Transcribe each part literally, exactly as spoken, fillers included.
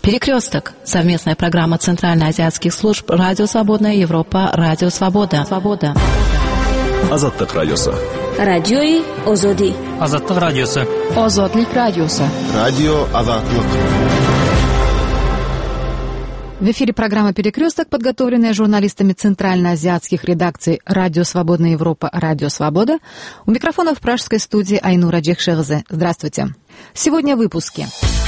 Перекресток. Совместная программа Центральноазиатских служб Радио Свободная Европа, Радио Свобода. Свобода. Азаттык радиосы. Радиои Озоди. Азаттык радиосы. Озодлик радиосы. Радио Азаттык. В эфире программа «Перекресток», подготовленная журналистами центральноазиатских редакций «Радио Свободная Европа», «Радио Свобода». У микрофона в пражской студии Айнура Джекшерзе. Здравствуйте. Сегодня в выпуске.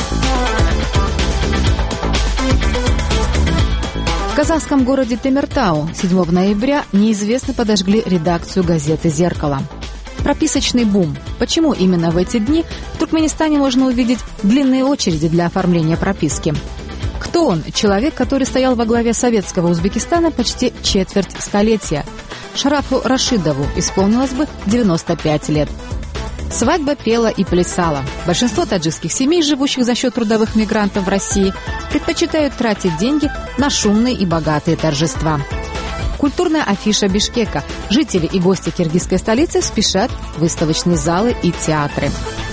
В казахском городе Темиртау седьмого ноября неизвестно подожгли редакцию газеты «Зеркало». Прописочный бум. Почему именно в эти дни в Туркменистане можно увидеть длинные очереди для оформления прописки? Кто он? Человек, который стоял во главе советского Узбекистана почти четверть столетия. Шарафу Рашидову исполнилось бы девяносто пять лет. Свадьба пела и плясала. Большинство таджикских семей, живущих за счет трудовых мигрантов в России, предпочитают тратить деньги на шумные и богатые торжества. Культурная афиша Бишкека. Жители и гости киргизской столицы спешат в выставочные залы и театры.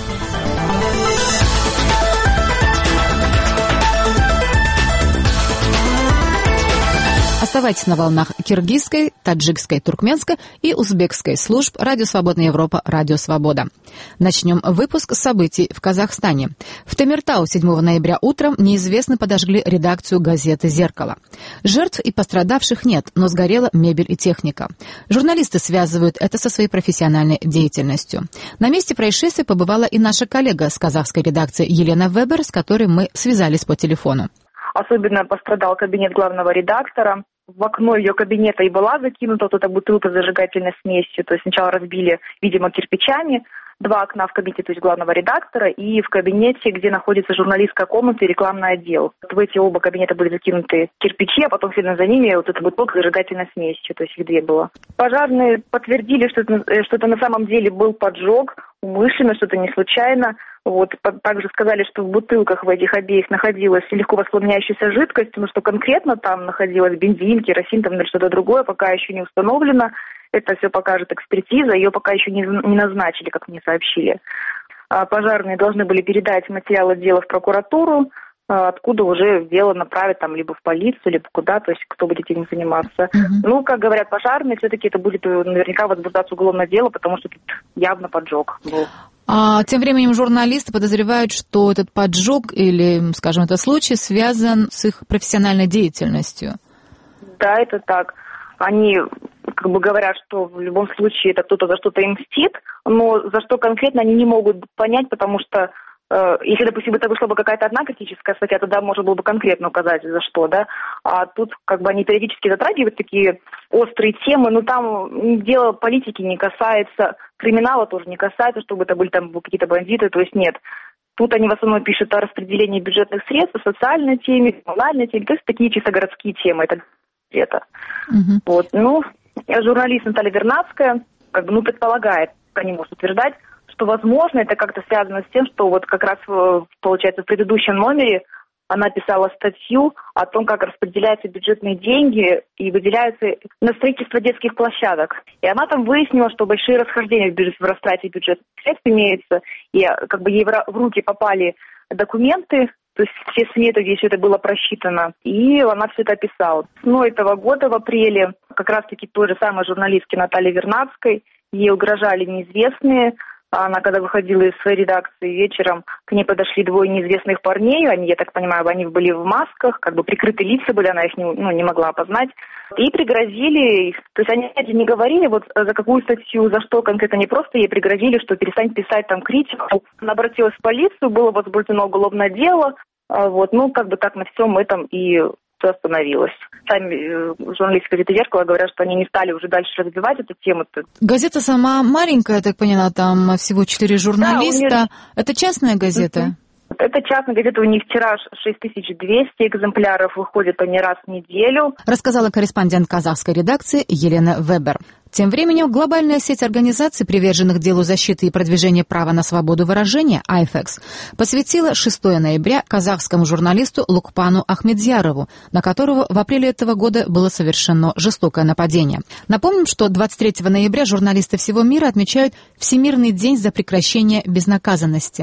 Оставайтесь на волнах киргизской, таджикской, туркменской и узбекской служб Радио Свободная Европа, Радио Свобода. Начнем выпуск с событий в Казахстане. В Темиртау седьмого ноября утром неизвестно подожгли редакцию газеты «Зеркало». Жертв и пострадавших нет, но сгорела мебель и техника. Журналисты связывают это со своей профессиональной деятельностью. На месте происшествия побывала и наша коллега с казахской редакции Елена Вебер, с которой мы связались по телефону. Особенно пострадал кабинет главного редактора. В окно ее кабинета и была закинута вот эта бутылка с зажигательной смесью. То есть сначала разбили, видимо, кирпичами. Два окна в кабинете, то есть главного редактора, и в кабинете, где находится журналистская комната и рекламный отдел. В эти оба кабинета были закинуты кирпичи, а потом следом за ними вот эта бутылка с зажигательной смесью. То есть их две было. Пожарные подтвердили, что это, что это на самом деле был поджог, умышленно, что это не случайно. Вот. Также сказали, что в бутылках в этих обеих находилась легко воспламеняющаяся жидкость, но что конкретно там находилась бензин, керосин там, или что-то другое, пока еще не установлено. Это все покажет экспертиза, ее пока еще не, не назначили, как мне сообщили. А пожарные должны были передать материалы дела в прокуратуру, откуда уже дело направят там либо в полицию, либо куда, то есть кто будет этим заниматься. Mm-hmm. Ну, как говорят пожарные, все-таки это будет наверняка возбуждаться уголовное дело, потому что тут явно поджог был. А тем временем журналисты подозревают, что этот поджог или, скажем, этот случай связан с их профессиональной деятельностью. Да, это так. Они как бы говорят, что в любом случае это кто-то за что-то им мстит, но за что конкретно они не могут понять, потому что э, если, допустим, это вышла бы какая-то одна критическая статья, тогда можно было бы конкретно указать за что, да, а тут как бы они периодически затрагивают такие острые темы, но там дело политики не касается, криминала тоже не касается, чтобы это были там какие-то бандиты, то есть нет. Тут они в основном пишут о распределении бюджетных средств, о социальной теме, коммунальной теме, то есть такие чисто городские темы, это это. Uh-huh. Вот, ну, журналист Наталья Вернадская, как бы, ну, предполагает, не может утверждать, что, возможно, это как-то связано с тем, что вот как раз, получается, в предыдущем номере она писала статью о том, как распределяются бюджетные деньги и выделяются на строительство детских площадок. И она там выяснила, что большие расхождения в растрате бюджетных средств имеются, и как бы ей в руки попали документы, то есть все сметы, где все это было просчитано, и она все это описала. Но этого года, в апреле, как раз-таки той же самой журналистке Наталье Вернадской, ей угрожали неизвестные. Она, когда выходила из своей редакции вечером, к ней подошли двое неизвестных парней. Они, я так понимаю, они были в масках, как бы прикрытые лица были, она их не, ну, не могла опознать. И пригрозили, то есть они опять не говорили, вот за какую статью, за что конкретно, не просто ей пригрозили, что перестань писать там критику. Она обратилась в полицию, было возбуждено уголовное дело. Вот, ну, как бы так на всем этом и все остановилось. Сами э, журналисты газеты «Зеркало» говорят, что они не стали уже дальше развивать эту тему. Газета сама маленькая, я так поняла, там всего четыре журналиста. Да, нее... Это частная газета? Mm-hmm. Это частная газета, у них тираж шесть тысяч двести экземпляров, выходит они раз в неделю. Рассказала корреспондент казахской редакции Елена Вебер. Тем временем глобальная сеть организаций, приверженных делу защиты и продвижения права на свободу выражения, айфекс, посвятила шестого ноября казахскому журналисту Лукпану Ахмедзярову, на которого в апреле этого года было совершено жестокое нападение. Напомним, что двадцать третьего ноября журналисты всего мира отмечают Всемирный день за прекращение безнаказанности.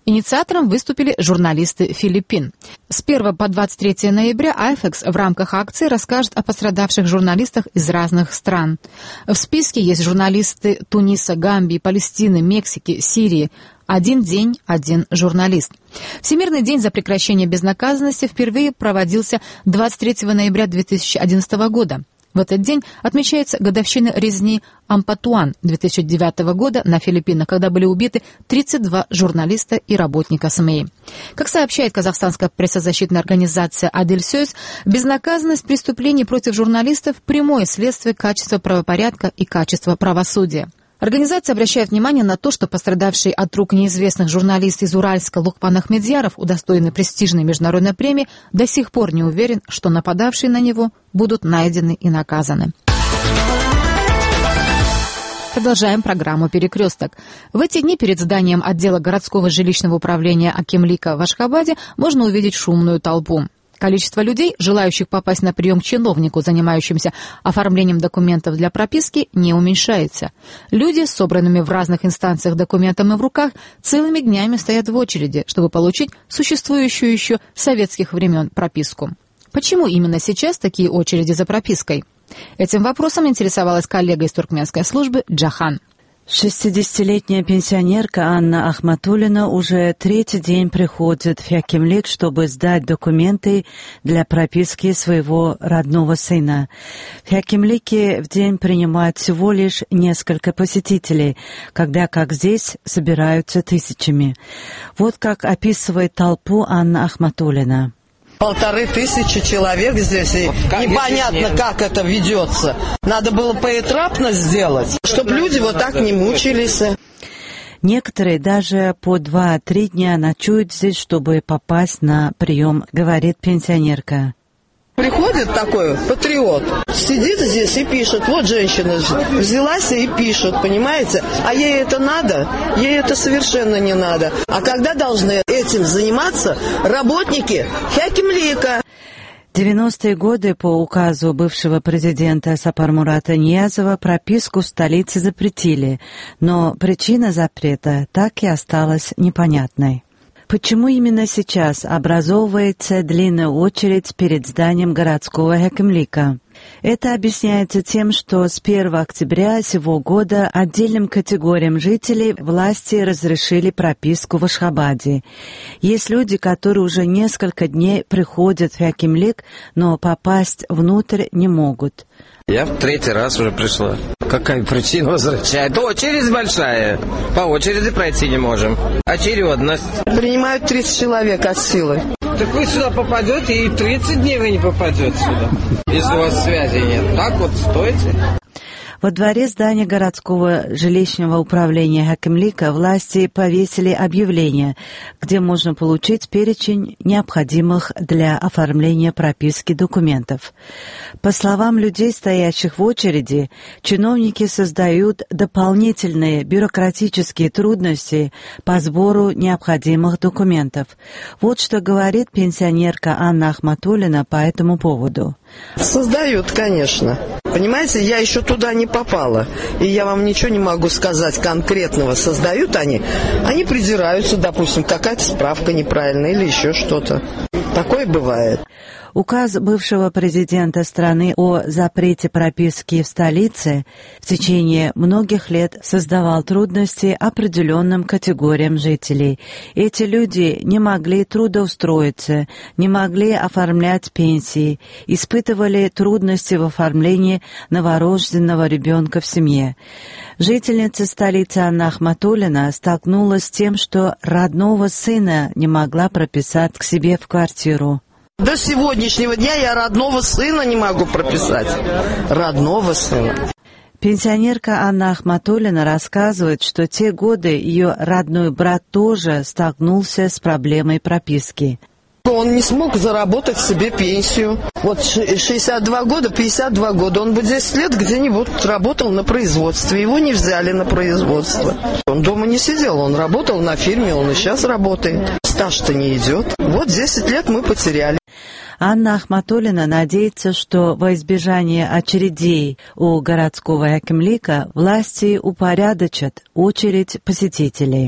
Инициатором выступили журналисты Филиппин. С первого по двадцать третье ноября айфекс в рамках акции расскажет о пострадавших журналистах из разных стран. В списке есть журналисты Туниса, Гамбии, Палестины, Мексики, Сирии. Один день, один журналист. Всемирный день за прекращение безнаказанности впервые проводился двадцать третьего ноября две тысячи одиннадцатого года. В этот день отмечается годовщина резни Ампатуан две тысячи девятого года на Филиппинах, когда были убиты тридцать два журналиста и работника СМИ. Как сообщает казахстанская прессозащитная организация «Адельсёйс», безнаказанность преступлений против журналистов – прямое следствие качества правопорядка и качества правосудия. Организация обращает внимание на то, что пострадавший от рук неизвестных журналист из Уральска Лукман Ахмедьяров, удостоенный престижной международной премии, до сих пор не уверен, что нападавшие на него будут найдены и наказаны. Продолжаем программу «Перекресток». В эти дни перед зданием отдела городского жилищного управления Акимлика в Ашхабаде можно увидеть шумную толпу. Количество людей, желающих попасть на прием к чиновнику, занимающимся оформлением документов для прописки, не уменьшается. Люди с собранными в разных инстанциях документами в руках целыми днями стоят в очереди, чтобы получить существующую еще с советских времен прописку. Почему именно сейчас такие очереди за пропиской? Этим вопросом интересовалась коллега из туркменской службы Джахан. шестидесятилетняя пенсионерка Анна Ахматуллина уже третий день приходит в Акимлик, чтобы сдать документы для прописки своего родного сына. В Акимлике в день принимают всего лишь несколько посетителей, когда, как здесь, собираются тысячами. Вот как описывает толпу Анна Ахматуллина. Полторы тысячи человек здесь, и непонятно, как это ведется. Надо было поэтапно сделать, чтобы люди вот так не мучились. Некоторые даже по два-три дня ночуют здесь, чтобы попасть на прием, говорит пенсионерка. Приходит такой патриот, сидит здесь и пишет. Вот женщина взялась и пишет, понимаете? А ей это надо? Ей это совершенно не надо. А когда должны этим заниматься работники Акимлика? В девяностые годы по указу бывшего президента Сапармурата Ниязова прописку в столице запретили, но причина запрета так и осталась непонятной. Почему именно сейчас образовывается длинная очередь перед зданием городского Акимлика? Это объясняется тем, что с первого октября сего года отдельным категориям жителей власти разрешили прописку в Ашхабаде. Есть люди, которые уже несколько дней приходят в Акимлик, но попасть внутрь не могут. Я в третий раз уже пришла. Какая причина возвращает? Очередь большая. По очереди пройти не можем. Очередность. Принимают тридцать человек от силы. Так вы сюда попадете, и тридцать дней вы не попадете сюда, если у вас связи нет. Так вот, стойте. Во дворе здания городского жилищного управления Акимлика власти повесили объявление, где можно получить перечень необходимых для оформления прописки документов. По словам людей, стоящих в очереди, чиновники создают дополнительные бюрократические трудности по сбору необходимых документов. Вот что говорит пенсионерка Анна Ахматуллина по этому поводу. Создают, конечно. Понимаете, я еще туда не попала, и я вам ничего не могу сказать конкретного. Создают они, они придираются, допустим, какая-то справка неправильная или еще что-то. Такое бывает. Указ бывшего президента страны о запрете прописки в столице в течение многих лет создавал трудности определенным категориям жителей. Эти люди не могли трудоустроиться, не могли оформлять пенсии, испытывали трудности в оформлении новорожденного ребенка в семье. Жительница столицы Анна Ахматуллина столкнулась с тем, что родного сына не могла прописать к себе в квартиру. До сегодняшнего дня я родного сына не могу прописать. Родного сына. Пенсионерка Анна Ахматуллина рассказывает, что в те годы ее родной брат тоже столкнулся с проблемой прописки. Он не смог заработать себе пенсию. Вот шестьдесят два года, пятьдесят два года. Он бы десять лет где-нибудь работал на производстве. Его не взяли на производство. Он дома не сидел, он работал на фирме, он и сейчас работает. Стаж-то не идет. Вот десять лет мы потеряли. Анна Ахматуллина надеется, что во избежание очередей у городского Акимлика власти упорядочат очередь посетителей.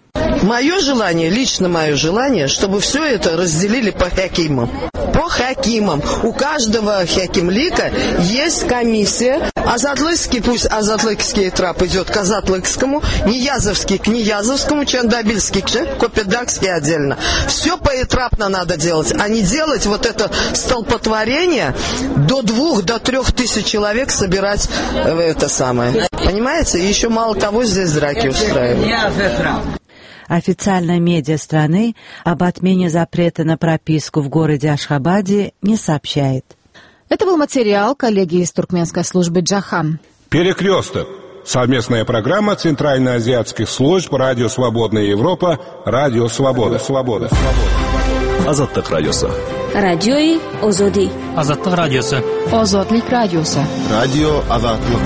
Мое желание, лично мое желание, чтобы все это разделили по хакимам. По хакимам. У каждого хакимлика есть комиссия. Азатлыкский, пусть Азатлыкский трап идет к Азатлыкскому, Ниязовский к Ниязовскому, Чандабильский к Копедакский отдельно. Все поэтапно надо делать, а не делать вот это столпотворение до двух, до трех тысяч человек собирать это самое. Понимаете? И еще мало того здесь драки устраивают. Официальная медиа страны об отмене запрета на прописку в городе Ашхабаде не сообщает. Это был материал коллеги из туркменской службы «Джахан». Перекресток. Совместная программа Центральноазиатских служб «Радио Свободная Европа», «Радио Свобода». Свобода. Азаттык радиосы. Радиои Озоди. Азаттык радиосы. Озодлик радиосы. Радио Азаттык.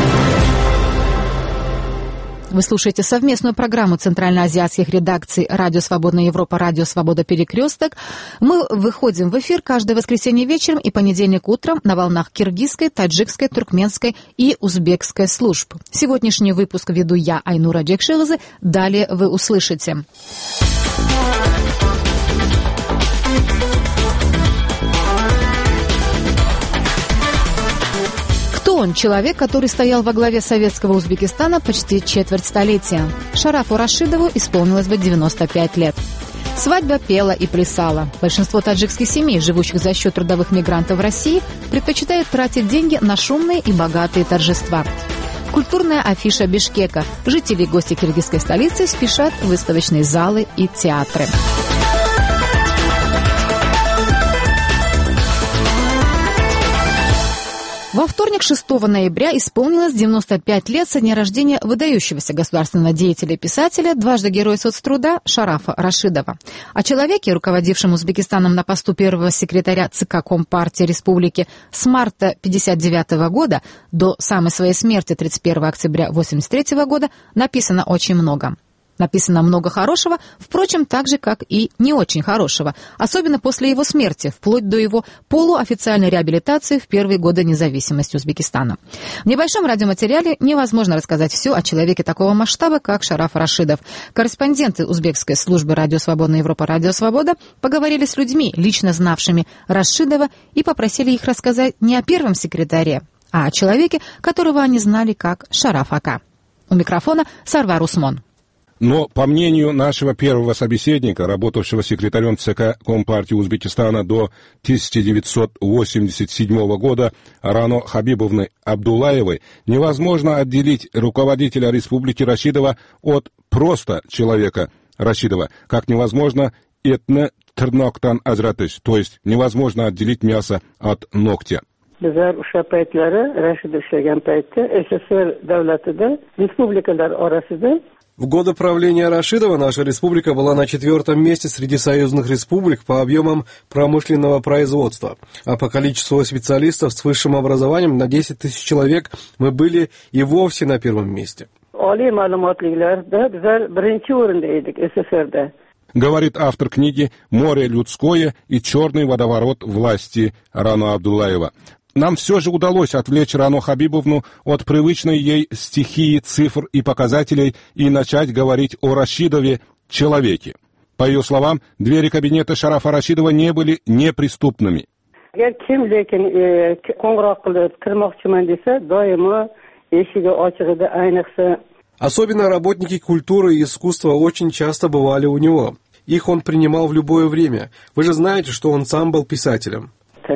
Вы слушаете совместную программу центральноазиатских редакций «Радио Свободная Европа», «Радио Свобода. Перекресток». Мы выходим в эфир каждое воскресенье вечером и понедельник утром на волнах киргизской, таджикской, туркменской и узбекской служб. Сегодняшний выпуск веду я, Айнура Джекшилазы. Далее вы услышите. Он человек, который стоял во главе советского Узбекистана почти четверть столетия. Шарафу Рашидову исполнилось бы девяносто пять лет. Свадьба пела и плясала. Большинство таджикских семей, живущих за счет трудовых мигрантов в России, предпочитают тратить деньги на шумные и богатые торжества. Культурная афиша Бишкека. Жители и гости киргизской столицы спешат в выставочные залы и театры. Во вторник, шестого ноября, исполнилось девяносто пять лет со дня рождения выдающегося государственного деятеля и писателя, дважды Героя соцтруда Шарафа Рашидова. О человеке, руководившем Узбекистаном на посту первого секретаря ЦК Компартии Республики с марта тысяча девятьсот пятьдесят девятого года до самой своей смерти тридцать первого октября тысяча девятьсот восемьдесят третьего года, написано очень много. Написано много хорошего, впрочем, так же, как и не очень хорошего, особенно после его смерти, вплоть до его полуофициальной реабилитации в первые годы независимости Узбекистана. В небольшом радиоматериале невозможно рассказать все о человеке такого масштаба, как Шараф Рашидов. Корреспонденты узбекской службы «Радио Свободная Европа», «Радио Свобода» поговорили с людьми, лично знавшими Рашидова, и попросили их рассказать не о первом секретаре, а о человеке, которого они знали как Шараф Ака. У микрофона Сарвар Усмон. Но, по мнению нашего первого собеседника, работавшего секретарем ЦК Компартии Узбекистана до тысяча девятьсот восемьдесят седьмого года, Рано Хабибовны Абдуллаевой, невозможно отделить руководителя республики Рашидова от просто человека Рашидова, как невозможно этне тырноктан ажратыш, то есть невозможно отделить мясо от ногтя. Bizlar o'sha paytlari Rashidov ishlagan paytda СССР davlatida respublikalar orasida. В годы правления Рашидова наша республика была на четвертом месте среди союзных республик по объемам промышленного производства. А по количеству специалистов с высшим образованием на десять тысяч человек мы были и вовсе на первом месте. Говорит автор книги «Море людское и черный водоворот власти» Рано Абдуллаева. Нам все же удалось отвлечь Рано Хабибовну от привычной ей стихии цифр и показателей и начать говорить о Рашидове человеке. По ее словам, двери кабинета Шарафа Рашидова не были неприступными. Особенно работники культуры и искусства очень часто бывали у него. Их он принимал в любое время. Вы же знаете, что он сам был писателем.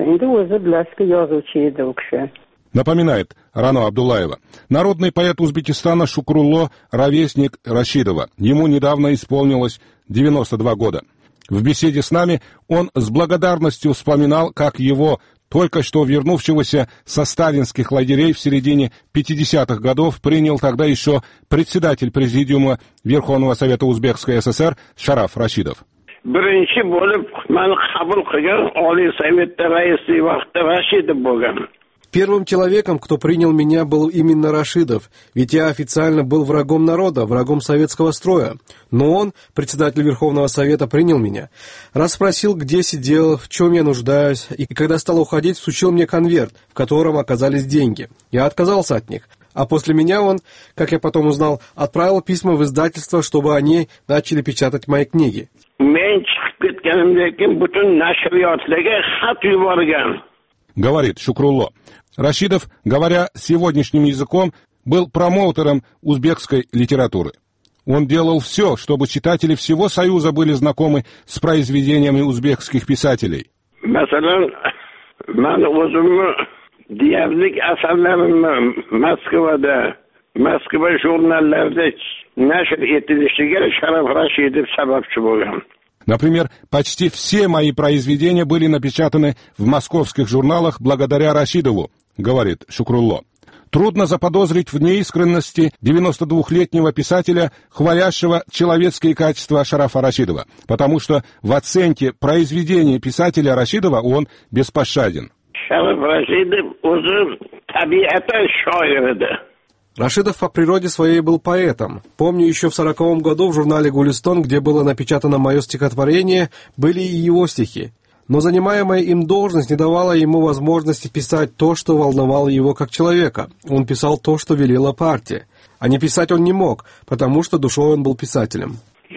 Напоминает Рано Абдуллаева. Народный поэт Узбекистана Шукрулло – ровесник Рашидова. Ему недавно исполнилось девяносто два года. В беседе с нами он с благодарностью вспоминал, как его, только что вернувшегося со сталинских лагерей в середине пятидесятых годов, принял тогда еще председатель президиума Верховного Совета Узбекской ССР Шараф Рашидов. Birinchi bo'lib meni qabul qilgan Oliy Sovetda raisi vaqtida Rashidov bo'lgan. Первым человеком, кто принял меня, был именно Рашидов, ведь я официально был врагом народа, врагом советского строя. Но он, председатель Верховного Совета, принял меня. Расспросил, где сидел, в чем я нуждаюсь, и когда стал уходить, всучил мне конверт, в котором оказались деньги. Я отказался от них. А после меня он, как я потом узнал, отправил письма в издательство, чтобы они начали печатать мои книги. Говорит Шукрулло. Рашидов, говоря сегодняшним языком, был промоутером узбекской литературы. Он делал все, чтобы читатели всего Союза были знакомы с произведениями узбекских писателей. Deyarlik asarlarimni Moskvada, Moskva jurnallarida nashr etilishiga Sharof Rashidov sababchi bo'lgan. Например, почти все мои произведения были напечатаны в московских журналах благодаря Рашидову, говорит Шукрулло. Трудно заподозрить в неискренности девяностодвухлетнего писателя, хвалящего человеческие качества Шарафа Рашидова, потому что в оценке произведения писателя Рашидова он беспощаден. Рашидов по природе своей был поэтом. Помню, еще в сороковом году в журнале «Гулистон», где было напечатано мое стихотворение, были и его стихи. Но занимаемая им должность не давала ему возможности писать то, что волновало его как человека. Он писал то, что велела партия. А не писать он не мог, потому что душой он был писателем.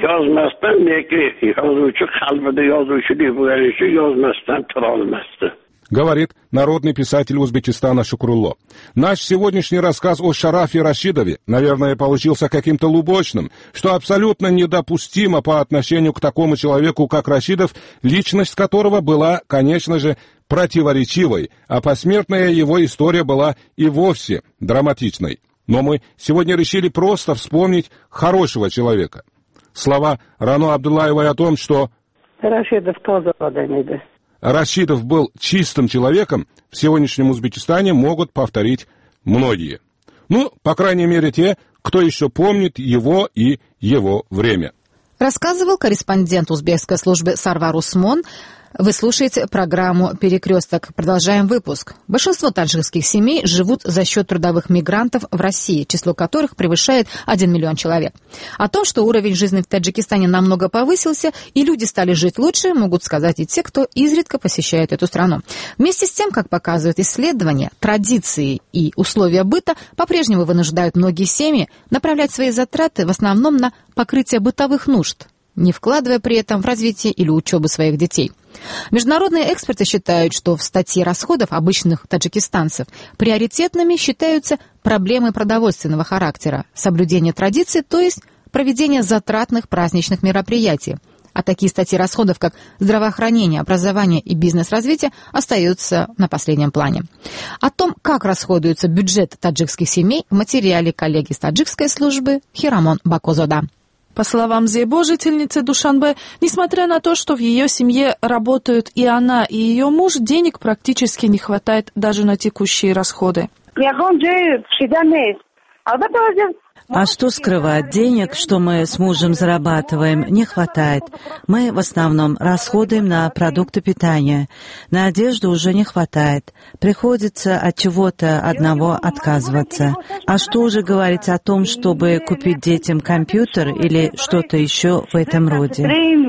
Говорит народный писатель Узбекистана Шукрулло. Наш сегодняшний рассказ о Шарафе Рашидове, наверное, получился каким-то лубочным, что абсолютно недопустимо по отношению к такому человеку, как Рашидов, личность которого была, конечно же, противоречивой, а посмертная его история была и вовсе драматичной. Но мы сегодня решили просто вспомнить хорошего человека. Слова Рано Абдуллаевой о том, что Рашидов тоже подойдет. Рашидов был чистым человеком, в сегодняшнем Узбекистане могут повторить многие. Ну, по крайней мере, те, кто еще помнит его и его время. Рассказывал корреспондент узбекской службы Сарвар Усмон. Вы слушаете программу «Перекресток». Продолжаем выпуск. Большинство таджикских семей живут за счет трудовых мигрантов в России, число которых превышает один миллион человек. О том, что уровень жизни в Таджикистане намного повысился и люди стали жить лучше, могут сказать и те, кто изредка посещает эту страну. Вместе с тем, как показывают исследования, традиции и условия быта по-прежнему вынуждают многие семьи направлять свои затраты в основном на покрытие бытовых нужд, не вкладывая при этом в развитие или учебу своих детей. Международные эксперты считают, что в статье расходов обычных таджикистанцев приоритетными считаются проблемы продовольственного характера, соблюдение традиций, то есть проведение затратных праздничных мероприятий. А такие статьи расходов, как здравоохранение, образование и бизнес-развитие, остаются на последнем плане. О том, как расходуется бюджет таджикских семей, в материале коллеги с таджикской службы Хирамон Бакозода. По словам Зейбо, жительницы Душанбе, несмотря на то, что в ее семье работают и она, и ее муж, денег практически не хватает даже на текущие расходы. А что скрывать? Денег, что мы с мужем зарабатываем, не хватает. Мы в основном расходуем на продукты питания. На одежду уже не хватает. Приходится от чего-то одного отказываться. А что уже говорить о том, чтобы купить детям компьютер или что-то еще в этом роде?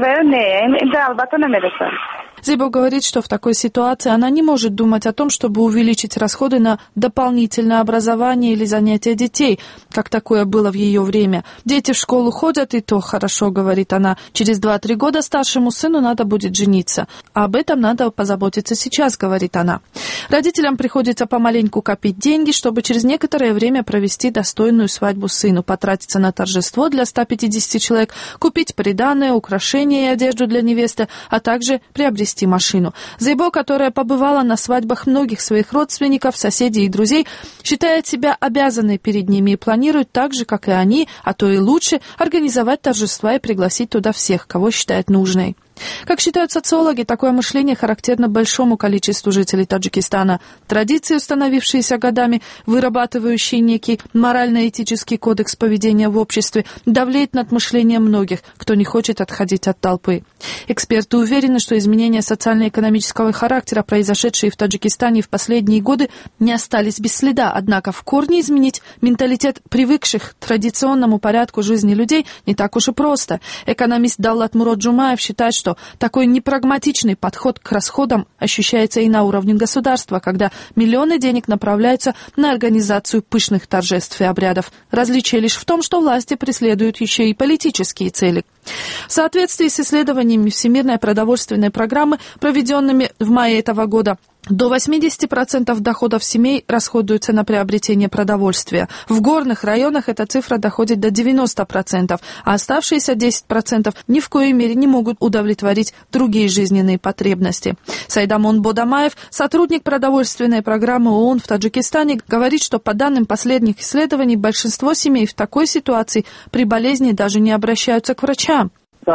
Зейбо говорит, что в такой ситуации она не может думать о том, чтобы увеличить расходы на дополнительное образование или занятия детей, как такое было в ее время. Дети в школу ходят, и то хорошо, говорит она. Через два-три года старшему сыну надо будет жениться. А об этом надо позаботиться сейчас, говорит она. Родителям приходится помаленьку копить деньги, чтобы через некоторое время провести достойную свадьбу сыну, потратиться на торжество для ста пятидесяти человек, купить приданое, украшения и одежду для невесты, а также приобрести машину. Зейбо, которая побывала на свадьбах многих своих родственников, соседей и друзей, считает себя обязанной перед ними и планирует так же, как и они, а то и лучше, организовать торжества и пригласить туда всех, кого считает нужной. Как считают социологи, такое мышление характерно большому количеству жителей Таджикистана. Традиции, установившиеся годами, вырабатывающие некий морально-этический кодекс поведения в обществе, давлеет над мышлением многих, кто не хочет отходить от толпы. Эксперты уверены, что изменения социально-экономического характера, произошедшие в Таджикистане в последние годы, не остались без следа. Однако в корне изменить менталитет привыкших к традиционному порядку жизни людей не так уж и просто. Экономист Даллат Мурод Джумаев считает, что что такой непрагматичный подход к расходам ощущается и на уровне государства, когда миллионы денег направляются на организацию пышных торжеств и обрядов. Различие лишь в том, что власти преследуют еще и политические цели. В соответствии с исследованиями Всемирной продовольственной программы, проведенными в мае этого года, до восемьдесят процентов доходов семей расходуются на приобретение продовольствия. В горных районах эта цифра доходит до девяноста процентов, а оставшиеся десять процентов ни в коей мере не могут удовлетворить другие жизненные потребности. Сайдамон Бодамаев, сотрудник продовольственной программы ООН в Таджикистане, говорит, что по данным последних исследований большинство семей в такой ситуации при болезни даже не обращаются к врачам.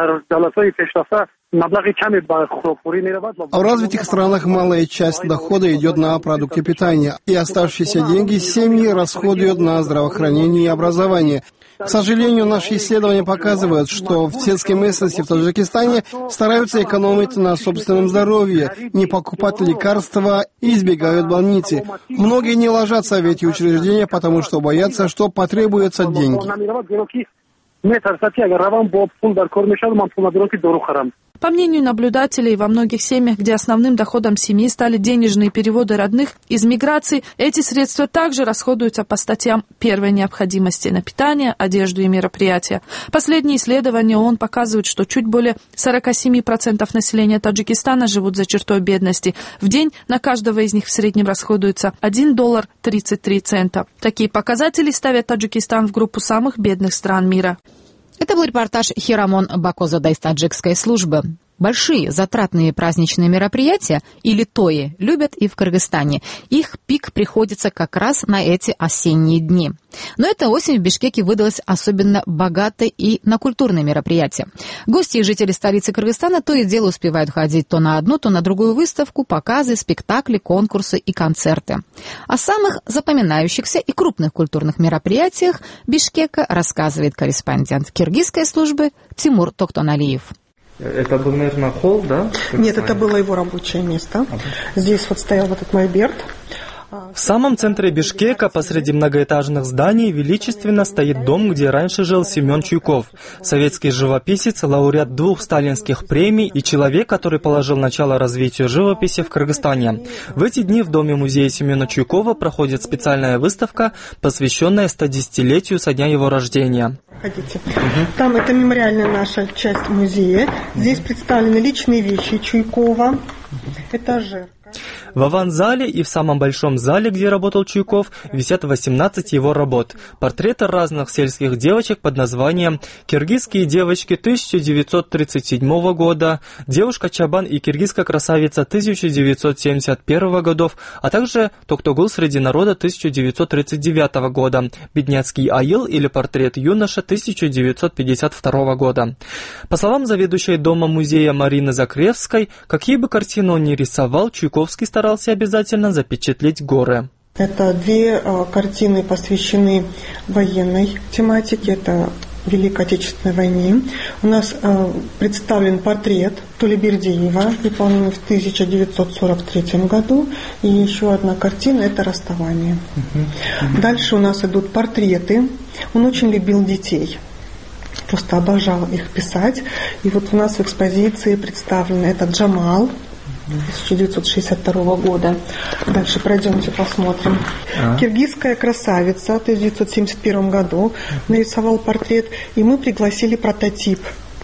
А в развитых странах малая часть дохода идет на продукты питания, и оставшиеся деньги семьи расходуют на здравоохранение и образование. К сожалению, наши исследования показывают, что в сельской местности в Таджикистане стараются экономить на собственном здоровье, не покупать лекарства и избегают больницы. Многие не ложатся в эти учреждения, потому что боятся, что потребуются деньги. По мнению наблюдателей, во многих семьях, где основным доходом семьи стали денежные переводы родных из миграции, эти средства также расходуются по статьям первой необходимости на питание, одежду и мероприятия. Последние исследования ООН показывают, что чуть более сорок семь процентов населения Таджикистана живут за чертой бедности. В день на каждого из них в среднем расходуется один доллар тридцать три цента. Такие показатели ставят Таджикистан в группу самых бедных стран мира. Это был репортаж Хирамон Бакозада из таджикской службы. Большие затратные праздничные мероприятия, или тои, любят и в Кыргызстане. Их пик приходится как раз на эти осенние дни. Но эта осень в Бишкеке выдалась особенно богатой и на культурные мероприятия. Гости и жители столицы Кыргызстана то и дело успевают ходить то на одну, то на другую выставку, показы, спектакли, конкурсы и концерты. О самых запоминающихся и крупных культурных мероприятиях Бишкека рассказывает корреспондент киргизской службы Тимур Токтоналиев. Это был, наверное, холл, да? Нет, это было его рабочее место. Здесь вот стоял вот этот мольберт. В самом центре Бишкека, посреди многоэтажных зданий, величественно стоит дом, где раньше жил Семен Чуйков, советский живописец, лауреат двух сталинских премий и человек, который положил начало развитию живописи в Кыргызстане. В эти дни в доме-музея Семена Чуйкова проходит специальная выставка, посвященная стодесятилетию со дня его рождения. Ходите. Угу. Там это мемориальная наша часть музея. Здесь представлены личные вещи Чуйкова, этажи. В аванзале и в самом большом зале, где работал Чуйков, висят восемнадцать его работ. Портреты разных сельских девочек под названием «Киргизские девочки тысяча девятьсот тридцать седьмого года», «Девушка Чабан и киргизская красавица тысяча девятьсот семьдесят первого годов», а также «Токтогул среди народа» тысяча девятьсот тридцать девятого года, «Бедняцкий аил» или «Портрет юноша» тысяча девятьсот пятьдесят второго года. По словам заведующей дома-музея Марины Закревской, какие бы картины он ни рисовал, Чуйковский старался обязательно запечатлеть горы. Это две э, картины, посвящены военной тематике, это Великой Отечественной войне. У нас э, представлен портрет Толебердиева, выполненный в тысяча девятьсот сорок третьем году, и еще одна картина – это «Расставание». Uh-huh. Дальше у нас идут портреты. Он очень любил детей. Просто обожал их писать. И вот у нас в экспозиции представлен это Джамал тысяча девятьсот шестьдесят второго года. Дальше пройдемте, посмотрим. А? Киргизская красавица в тысяча девятьсот семьдесят первом году нарисовал портрет, и мы пригласили прототип.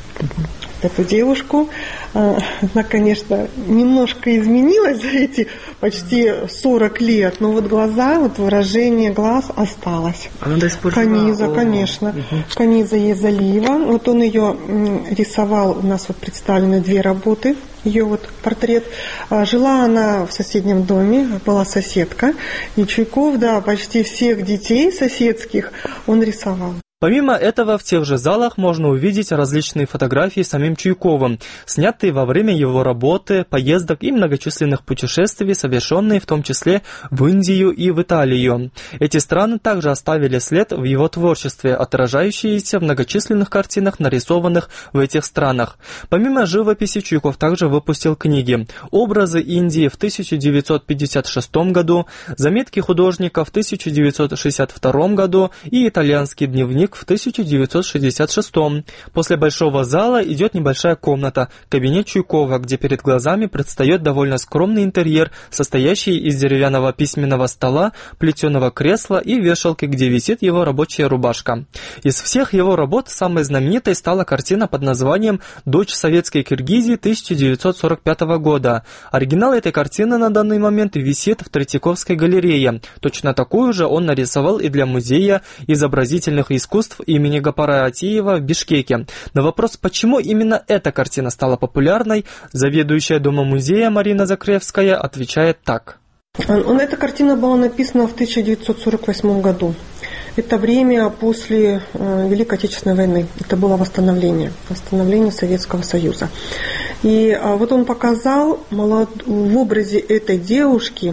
Эту девушку. Она, конечно, немножко изменилась за эти почти сорок лет, но вот глаза, вот выражение глаз осталось. Она до сих пор Каниза, жива. конечно. Угу. Каниза Езалиева. Вот он ее рисовал, у нас вот представлены две работы, ее вот портрет. Жила она в соседнем доме, была соседка, и Чуйков, да, почти всех детей соседских он рисовал. Помимо этого, в тех же залах можно увидеть различные фотографии с самим Чуйковым, снятые во время его работы, поездок и многочисленных путешествий, совершенные в том числе в Индию и в Италию. Эти страны также оставили след в его творчестве, отражающиеся в многочисленных картинах, нарисованных в этих странах. Помимо живописи, Чуйков также выпустил книги «Образы Индии» в тысяча девятьсот пятьдесят шестом году, «Заметки художника» в тысяча девятьсот шестьдесят втором году и «Итальянский дневник» возник в тысяча девятьсот шестьдесят шестом. После большого зала идет небольшая комната, кабинет Чуйкова, где перед глазами предстает довольно скромный интерьер, состоящий из деревянного письменного стола, плетеного кресла и вешалки, где висит его рабочая рубашка. Из всех его работ самой знаменитой стала картина под названием «Дочь советской Киргизии» тысяча девятьсот сорок пятого года. Оригинал этой картины на данный момент висит в Третьяковской галерее. Точно такую же он нарисовал и для Музея изобразительных искусств имени Гапара Атиева в Бишкеке. На вопрос, почему именно эта картина стала популярной, заведующая Дома-музея Марина Закревская отвечает так. Эта картина была написана в тысяча девятьсот сорок восьмом году. Это время после Великой Отечественной войны. Это было восстановление, восстановление Советского Союза. И вот он показал в образе этой девушки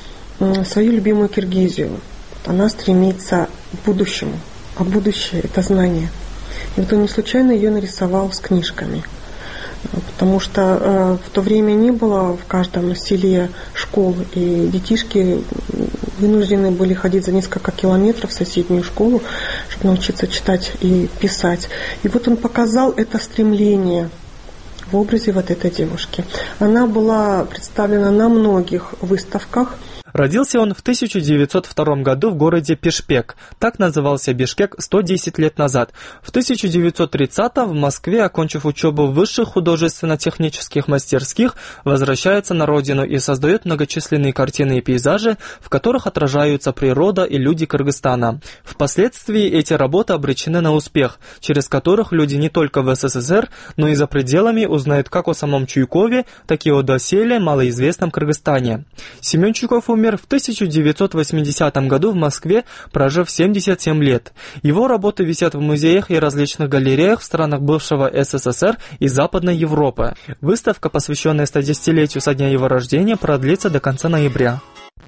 свою любимую Киргизию. Она стремится к будущему, а будущее – это знание. И вот он не случайно ее нарисовал с книжками. Потому что э, в то время не было в каждом селе школ, и детишки вынуждены были ходить за несколько километров в соседнюю школу, чтобы научиться читать и писать. И вот он показал это стремление в образе вот этой девушки. Она была представлена на многих выставках. Родился он в тысяча девятьсот втором году в городе Пишпек. Так назывался Бишкек сто десять лет назад. В тысяча девятьсот тридцатом в Москве, окончив учебу в высших художественно-технических мастерских, возвращается на родину и создает многочисленные картины и пейзажи, в которых отражаются природа и люди Кыргызстана. Впоследствии эти работы обречены на успех, через которых люди не только в СССР, но и за пределами узнают как о самом Чуйкове, так и о доселе малоизвестном Кыргызстане. Семен Чуйков умер в тысяча девятьсот восьмидесятом году в Москве, прожив семьдесят семь лет. Его работы висят в музеях и различных галереях в странах бывшего СССР и Западной Европы. Выставка, посвященная стодесятилетию со дня его рождения, продлится до конца ноября.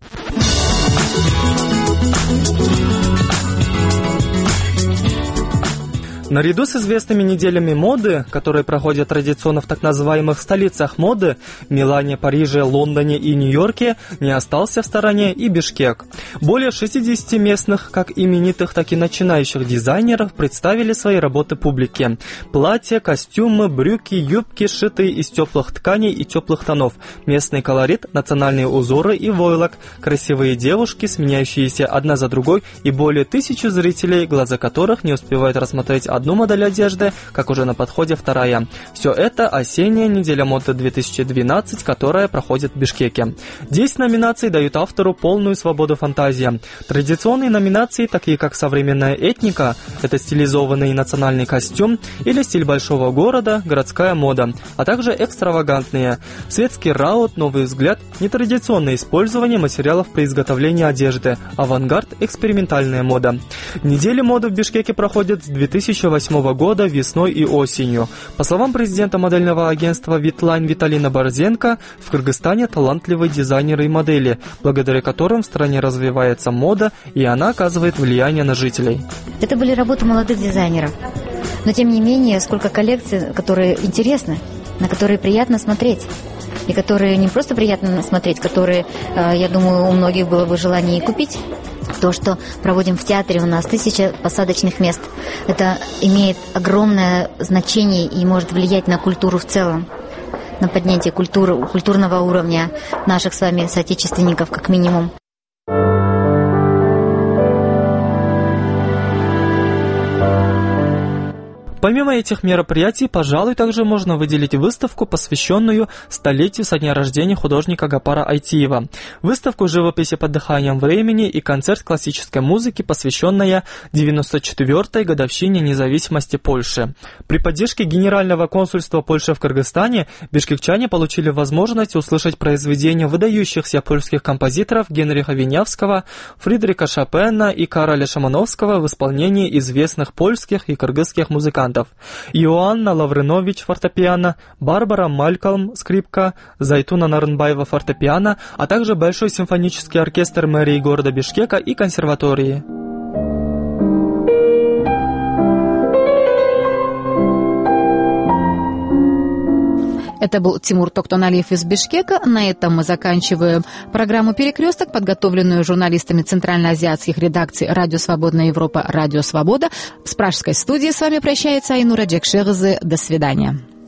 Наряду с известными неделями моды, которые проходят традиционно в так называемых столицах моды, Милане, Париже, Лондоне и Нью-Йорке, не остался в стороне и Бишкек. Более шестидесяти местных, как именитых, так и начинающих дизайнеров представили свои работы публике. Платья, костюмы, брюки, юбки, сшитые из теплых тканей и теплых тонов, местный колорит, национальные узоры и войлок, красивые девушки, сменяющиеся одна за другой, и более тысячи зрителей, глаза которых не успевают рассмотреть одну модель одежды, как уже на подходе вторая. Все это осенняя неделя моды две тысячи двенадцать, которая проходит в Бишкеке. десять номинаций дают автору полную свободу фантазии. Традиционные номинации, такие как современная этника, это стилизованный национальный костюм, или стиль большого города, городская мода, а также экстравагантные: светский раут, новый взгляд, нетрадиционное использование материалов при изготовлении одежды, авангард, экспериментальная мода. Недели моды в Бишкеке проходят с две тысячи восьмого года весной и осенью. По словам президента модельного агентства Витлайн Виталина Борзенко, в Кыргызстане талантливые дизайнеры и модели, благодаря которым в стране развивается мода, и она оказывает влияние на жителей. Это были работы молодых дизайнеров. Но тем не менее, сколько коллекций, которые интересны, на которые приятно смотреть. И которые не просто приятно смотреть, которые, я думаю, у многих было бы желание и купить. То, что проводим в театре, у нас тысяча посадочных мест. Это имеет огромное значение и может влиять на культуру в целом, на поднятие культуры, культурного уровня наших с вами соотечественников, как минимум. Помимо этих мероприятий, пожалуй, также можно выделить выставку, посвященную столетию со дня рождения художника Гапара Айтиева, выставку живописи под дыханием времени и концерт классической музыки, посвященная девяносто четвёртой годовщине независимости Польши. При поддержке Генерального консульства Польши в Кыргызстане бишкекчане получили возможность услышать произведения выдающихся польских композиторов Генриха Винявского, Фридриха Шопена и Кароля Шамановского в исполнении известных польских и кыргызских музыкантов. Иоанна Лавринович фортепиано, Барбара Малькольм скрипка, Зайтуна Нарынбаева фортепиано, а также Большой симфонический оркестр мэрии города Бишкека и консерватории. Это был Тимур Токтоналиев из Бишкека. На этом мы заканчиваем программу «Перекресток», подготовленную журналистами центральноазиатских редакций «Радио Свободная Европа», «Радио Свобода». С пражской студии с вами прощается Айнура Джекшерзе. До свидания.